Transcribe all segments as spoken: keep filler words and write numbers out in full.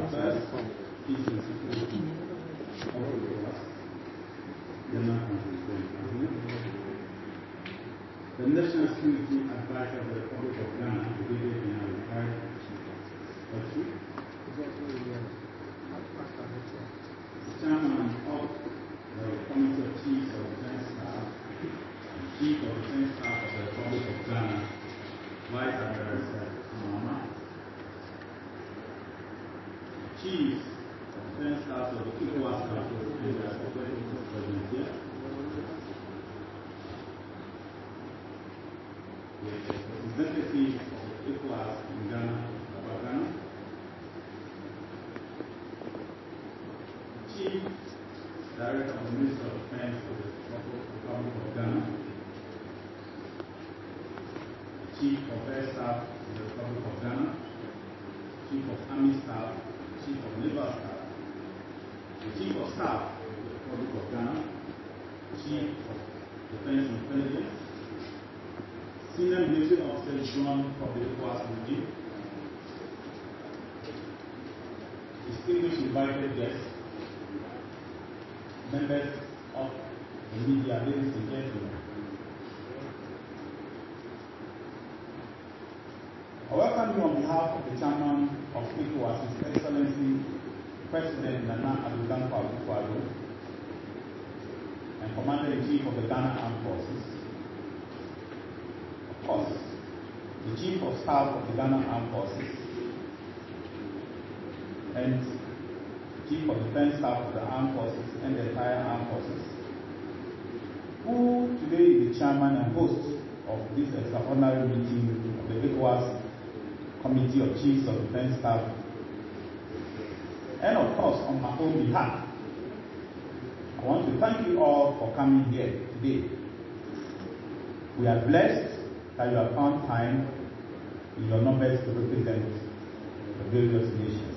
First, peace and security. The National Security Advisor of the Republic of Ghana, Brigadier General Retired Otsu, Chairman of the Committee of Chiefs of Defense Staff, Chief of Defense Staff of the Republic of Ghana, Vice Admiral Mama, Chiefs of Defense Staff of the ECOWAS Council and the Secretary of President here, the representative of the ECOWAS in Ghana, Papa Ghana, Chief Director of the Ministry of Defense of the Republic of Ghana, Chief of Air Staff of the Republic of Ghana, Chief of Army Staff, Chief of Naval Staff, the Chief of Staff of the Republic of Ghana, Chief of Defense Intelligence, Senior Military Officers drawn from the ECOWAS regime, distinguished invited guests, members of the media, ladies and gentlemen. I welcome you on behalf of the Chairman of ECOWAS, His Excellency President Nana Addo Dankwa Akufo-Addo, and Commander-in-Chief of the Ghana Armed Forces. Of course, the Chief of Staff of the Ghana Armed Forces, and Chief of Defense Staff of the Armed Forces and the entire Armed Forces, who today is the Chairman and host of this extraordinary meeting of the ECOWAS Committee of Chiefs of Defense Staff. And of course, on my own behalf, I want to thank you all for coming here today. We are blessed that you have found time in your numbers to represent the various nations.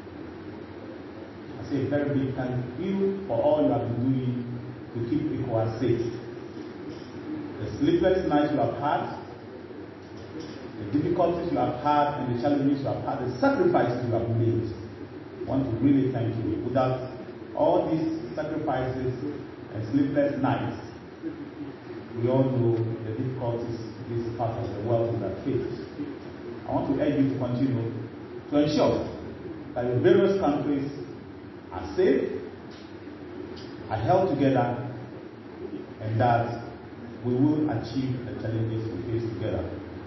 I say a very big thank you for all you have been doing to keep ECOWAS safe. The sleepless nights you have had, the difficulties you have had, and the challenges you have had, the sacrifices you have made. I want to really thank you. Without all these sacrifices and sleepless nights, we all know the difficulties this part of the world will have faced. I want to urge you to continue to ensure that your various countries are safe, are held together, and that we will achieve the challenges we face together.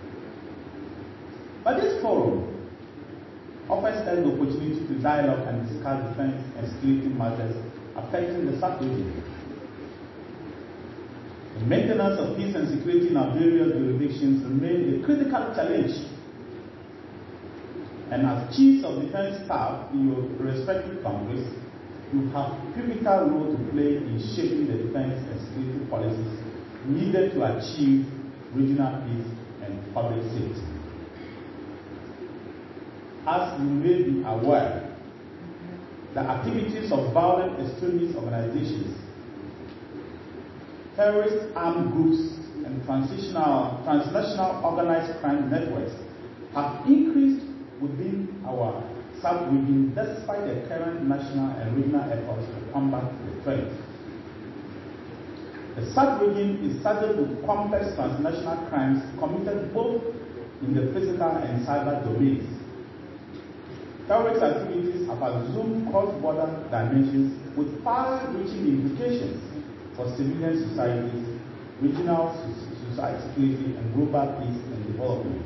But this forum offers us the opportunity to dialogue and discuss defense and security matters affecting the SADC region. The maintenance of peace and security in our various jurisdictions remains a critical challenge. And as chiefs of defense staff in your respective countries, you have a pivotal role to play in shaping the defense and security policies needed to achieve regional peace and public safety. As you may be aware, the activities of violent extremist organizations, terrorist armed groups, and transitional, transnational organized crime networks have increased within our sub-region despite the current national and regional efforts to combat the threat. The sub-region is saddled with complex transnational crimes committed both in the physical and cyber domains. Terrorist activities have assumed cross-border dimensions with far-reaching implications for civilian societies, regional society security, and global peace and development.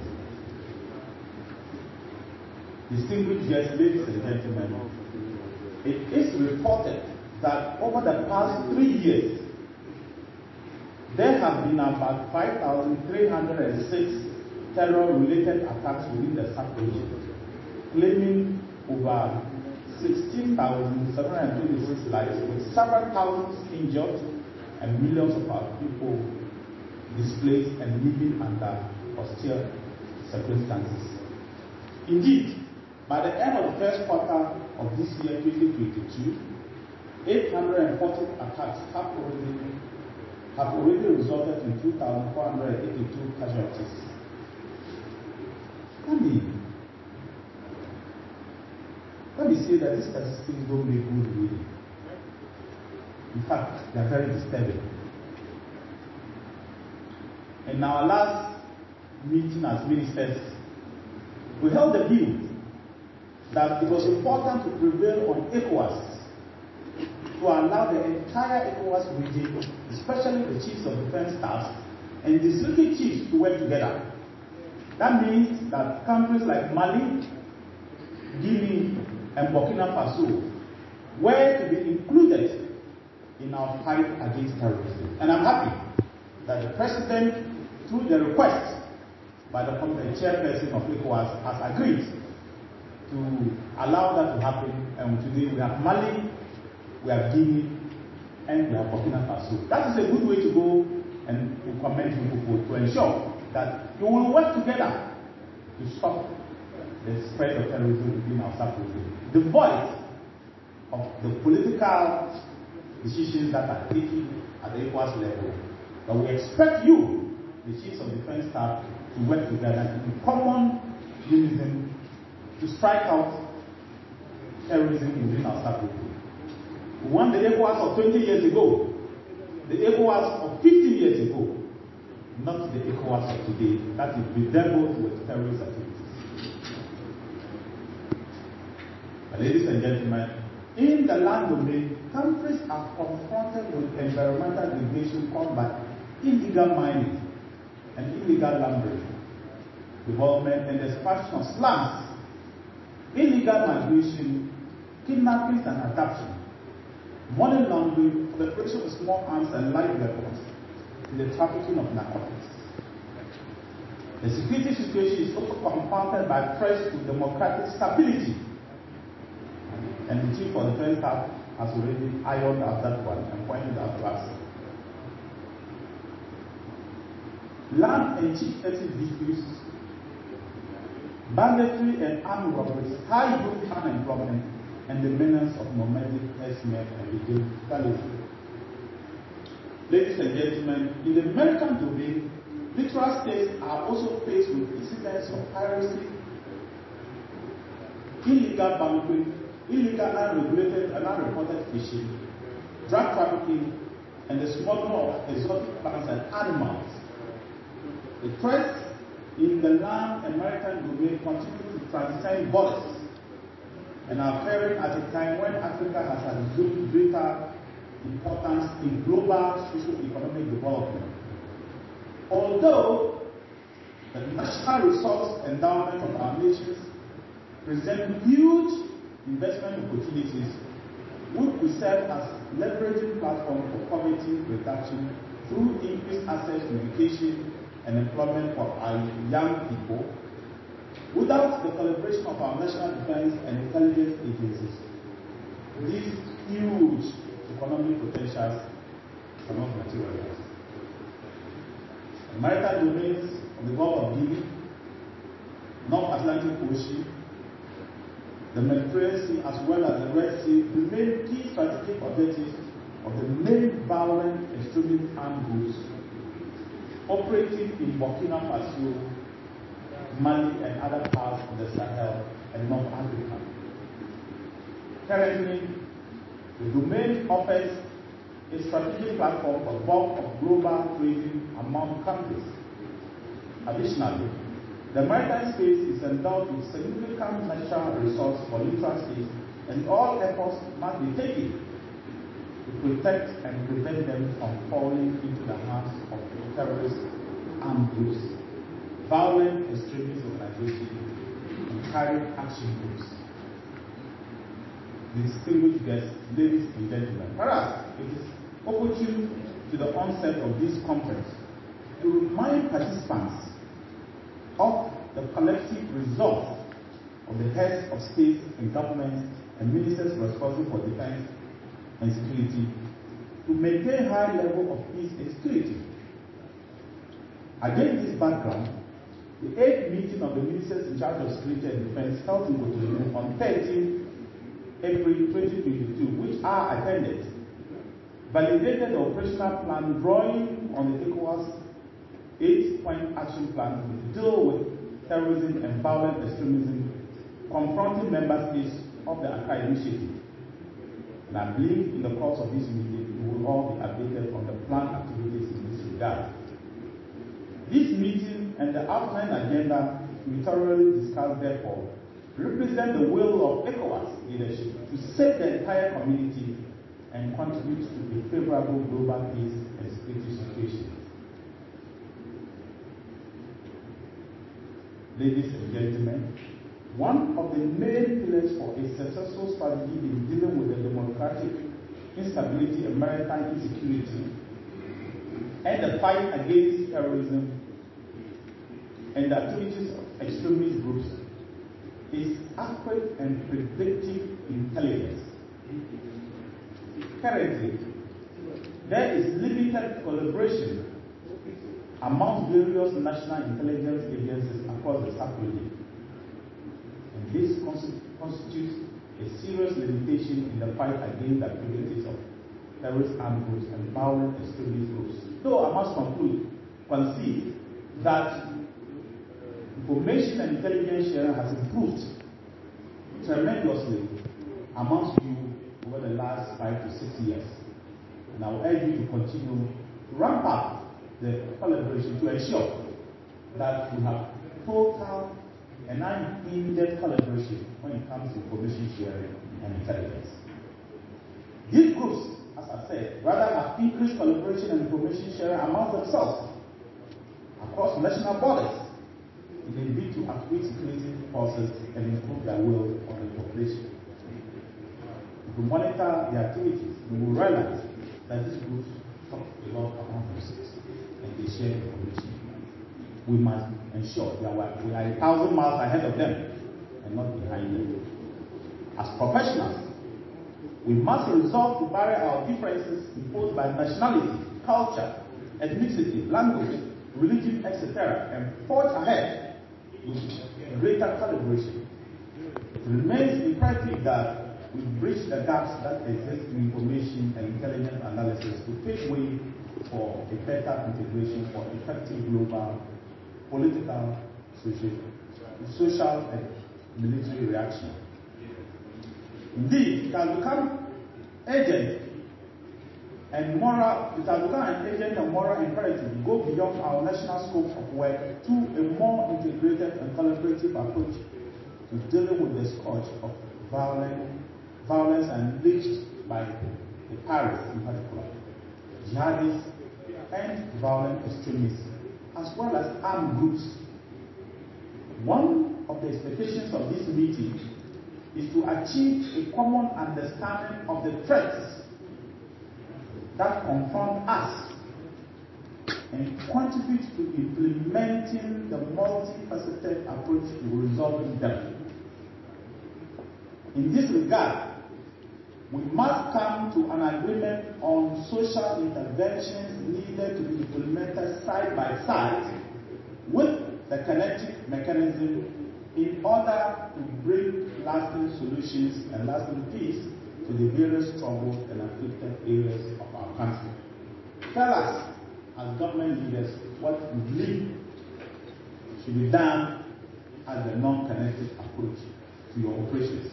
Distinguished guests, ladies and gentlemen, it is reported that over the past three years, there have been about five thousand three hundred six terror-related attacks within the SADC region, claiming over sixteen thousand seven hundred twenty-six lives, with several thousands injured and millions of our people displaced and living under austere circumstances. Indeed, by the end of the first quarter of this year, twenty twenty-two, eight hundred forty attacks have already, have already resulted in two thousand four hundred eighty-two casualties. I mean, let me say that these statistics don't make good reading. In fact, they are very disturbing. In our last meeting as ministers, we held the view that it was important to prevail on ECOWAS to allow the entire ECOWAS region, especially the chiefs of defense staffs and the district chiefs, to work together. That means that countries like Mali, Guinea, and Burkina Faso were to be included in our fight against terrorism. And I'm happy that the President, through the request by the chairperson of ECOWAS, has agreed to allow that to happen. And today we have Mali, we have Guinea, and we have Burkina Faso. That is a good way to go, and we commend you to ensure that you will work together to stop the spread of terrorism within our sub-region, devoid of the political decisions that are taken at the ECOWAS level. But we expect you, the chiefs of defense staff, to work together in common unison to strike out terrorism within our sub-region. We want the ECOWAS of twenty years ago, the ECOWAS of fifty years ago, not the ECOWAS of today that is bedeviled with terrorist activities. But ladies and gentlemen, in the land domain, countries are confronted with environmental degradation caused by illegal mining and illegal lumbering, development and expansion of slums, illegal migration, kidnappings and abduction, money laundering, proliferation of small arms and light weapons, and the trafficking of narcotics. The security situation is also compounded by threats to democratic stability. And the chief of defense staff has already ironed out that one and pointed out to us. Land and chieftaincy disputes, banditry and armed robberies, high youth unemployment, and the menace of nomadic herdsmen and vigilantalism. Ladies and gentlemen, in the American domain, littoral states are also faced with incidents of piracy, illegal bunkering, illegal unregulated and unreported fishing, drug trafficking, and the smuggling of exotic plants and animals. The threats in the land and maritime domain continue to transcend borders and are occurring at a time when Africa has assumed greater importance in global socio-economic development. Although the national resource endowment of our nations present huge investment opportunities, which will serve as leveraging platform for poverty reduction through increased access to education and employment for our young people, without the collaboration of our national defense and intelligence agencies, these huge economic potentials cannot materialize. The maritime domains of the Gulf of Guinea, North Atlantic Ocean, the Mediterranean Sea, as well as the Red Sea, remain key strategic objectives of the main violent extremist armed groups operating in Burkina Faso, Mali, and other parts of the Sahel and North Africa. Currently, the domain offers a strategic platform for bulk of global trading among countries. Additionally, the maritime space is endowed with significant natural resource for littoral states, and all efforts must be taken to protect and prevent them from falling into the hands of terrorist armed groups, violent extremist organizations, and carried action groups. Distinguished guests, ladies and gentlemen, perhaps it is opportune to the onset of this conference to remind participants of the collective resolve of the heads of states and governments and ministers responsible for defense and security to maintain high level of peace and security. Against this background, the eighth meeting of the ministers in charge of security and defense held in Cotonou on thirteenth April twenty twenty-two, which I attended, validated the operational plan drawing on the ECOWAS eight-point action plan to deal with terrorism and violent extremism, confronting member states of the Accra Initiative. And I believe in the course of this meeting, we will all be updated on the planned activities in this regard. This meeting and the outline agenda we thoroughly discussed, therefore, represent the will of ECOWAS leadership to save the entire community and contribute to a favorable global peace and security situation. Ladies and gentlemen, one of the main pillars for a successful strategy in dealing with the democratic instability and maritime insecurity and the fight against terrorism and the activities of extremist groups is accurate and predictive intelligence. Currently, there is limited collaboration among various national intelligence agencies across the S A C region. And this constitutes a serious limitation in the fight against the activities of terrorist armed groups and violent extremist groups. Though I must conclude, concede that information and intelligence sharing has improved tremendously amongst you over the last five to six years. And I will urge you to continue to ramp up the collaboration to ensure that we have total and unhindered collaboration when it comes to information sharing and intelligence. These groups, as I said, rather have increased collaboration and information sharing among themselves across national borders in a bid to activate security forces and improve their will on the population. If we monitor their activities, we will realize that these groups talk a lot among themselves and they share information. We must ensure that we are a thousand miles ahead of them and not behind them. As professionals, we must resolve to bury our differences imposed by nationality, culture, ethnicity, language, religion, et cetera, and forge ahead with greater collaboration. It remains imperative that we bridge the gaps that exist in information and intelligence analysis to pave way for a better integration for effective global, political, social, social and military reaction. Indeed, it has become urgent and moral, it has become an urgent and moral imperative to go beyond our national scope of work to a more integrated and collaborative approach to dealing with the scourge of violence, violence unleashed by the pirates in particular, jihadists and violent extremists, as well as armed groups. One of the expectations of this meeting is to achieve a common understanding of the threats that confront us and contribute to implementing the multifaceted approach to resolving them. In this regard, we must come to an agreement on social interventions needed to be implemented side by side with the kinetic mechanism in order to bring lasting solutions and lasting peace to the various troubled and afflicted areas of our country. Tell us, as government leaders, what we believe should be done as a non-kinetic approach to your operations.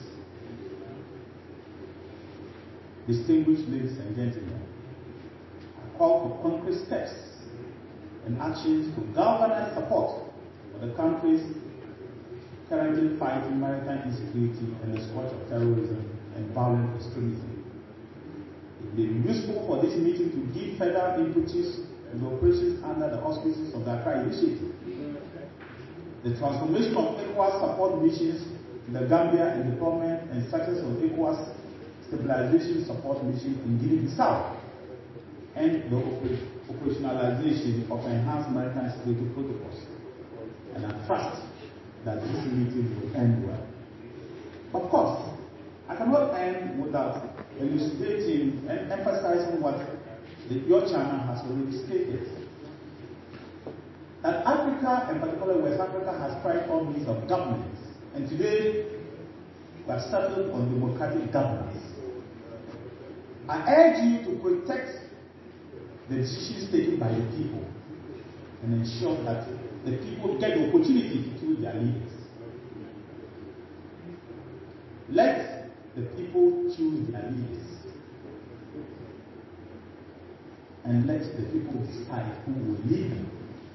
Distinguished ladies and gentlemen, I call for concrete steps and actions to galvanize support for the countries currently fighting maritime insecurity and the scourge of terrorism and violent extremism. It may be useful for this meeting to give further impetus to the operations under the auspices of the Accra Initiative. The transformation of ECOWAS support missions in the Gambia and deployment and success of ECOWAS stabilization support mission in Guinea-Bissau, and the operationalization of enhanced maritime security protocols. And I trust that this meeting will end well. Of course, I cannot end without elucidating and emphasizing what the, your chairman has already stated. That Africa, and particularly West Africa, has tried all means of governance, and today we have settled on democratic governance. I urge you to protect the decisions taken by the people and ensure that the people get the opportunity to choose their leaders. Let the people choose their leaders. And let the people decide who will lead you.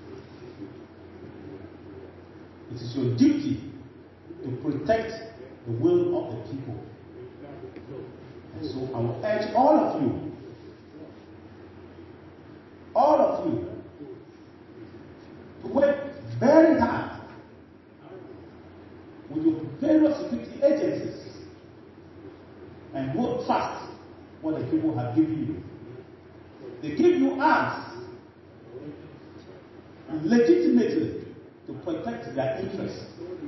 It is your duty to protect the will of the people. And so I will urge all of you, all of you, to work very hard with your various security agencies and hold fast what the people have given you. They give you arms legitimately to protect their interests.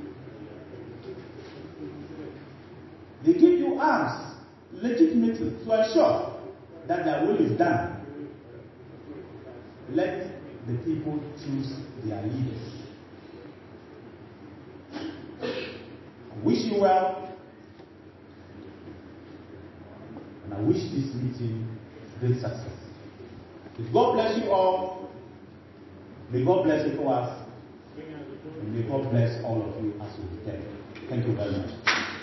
They give you arms legitimately to ensure that their will is done. Let the people choose their leaders. I wish you well, and I wish this meeting great success. May God bless you all. May God bless you for us. And may God bless all of you as we can. Thank you very much.